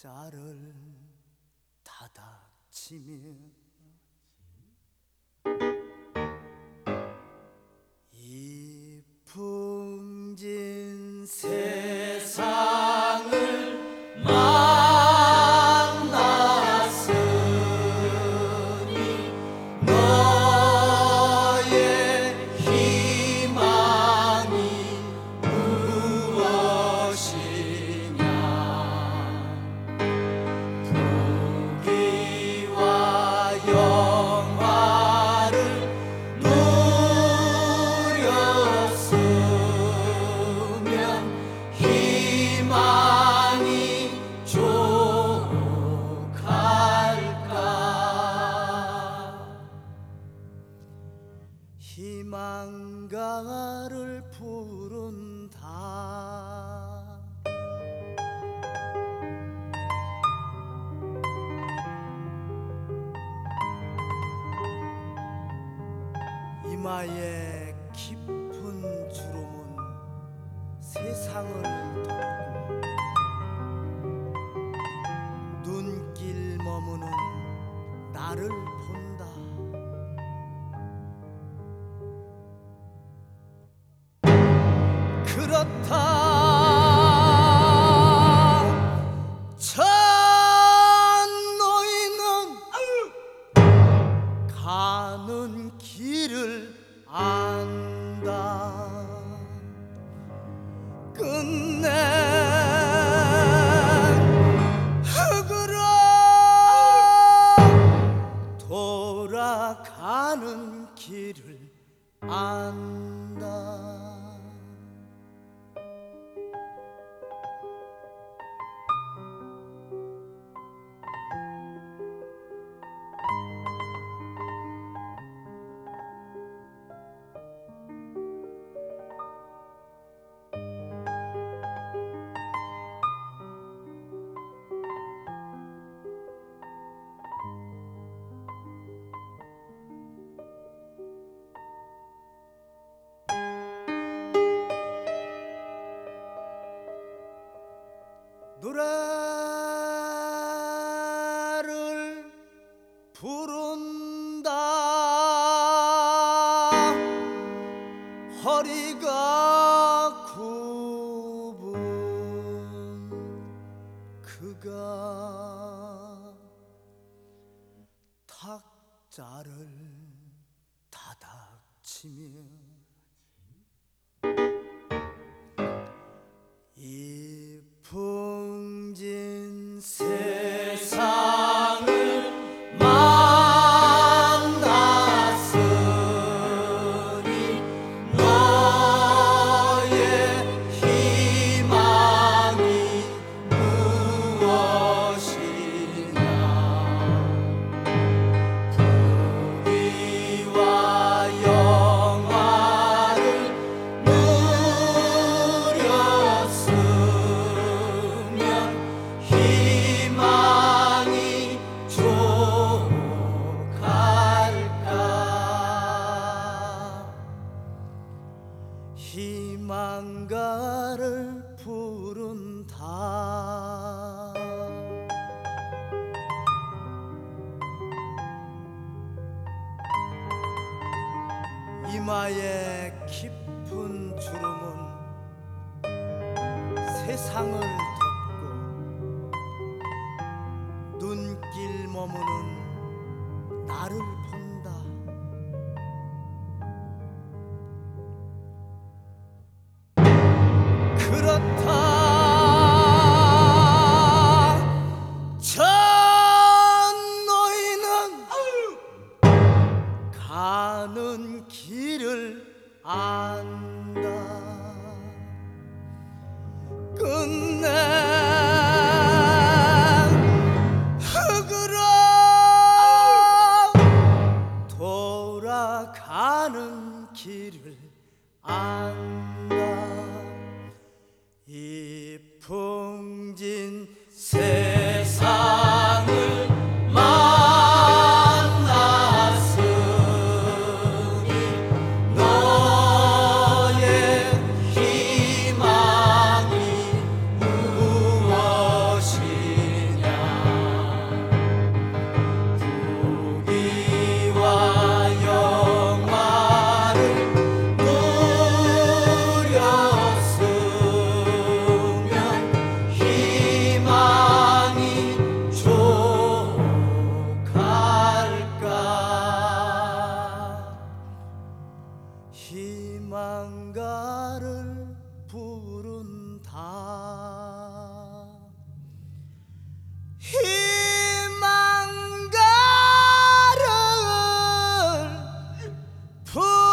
탁자를 다닥치며 이 풍진 세상을 만났으니 너의 희망이 무엇이냐. 부귀와 영화를 누렸으면 희망이 족할까. 희망가를 부른다. 이마에 깊은 주름은 세상을 덮고 눈길 머무는 나를 본다. 그렇다. 저 노인은 가는 길을 안다. 끝내 흙으로 돌아가는 길을 안다. 노래를 부른다. 허리가 굽은 그가 탁자를 다닥치며 이 풍진 세상을 만났으니 너의 희망이 무엇이냐. 부귀와 영화를 누렸으면 희망이 족할까. 희망가를 부른다. 이마에 깊은 주름은 세상을 덮고 눈길 머무는 나를 본다. 그렇다. 저 노인은 가는 길을 안다. 끝내 흙으로 돌아가는 길을 안다. 이 풍진 세상을 만났으니 너의 희망이 무엇이냐. 희망가를 부른다. 희망가를 부른다.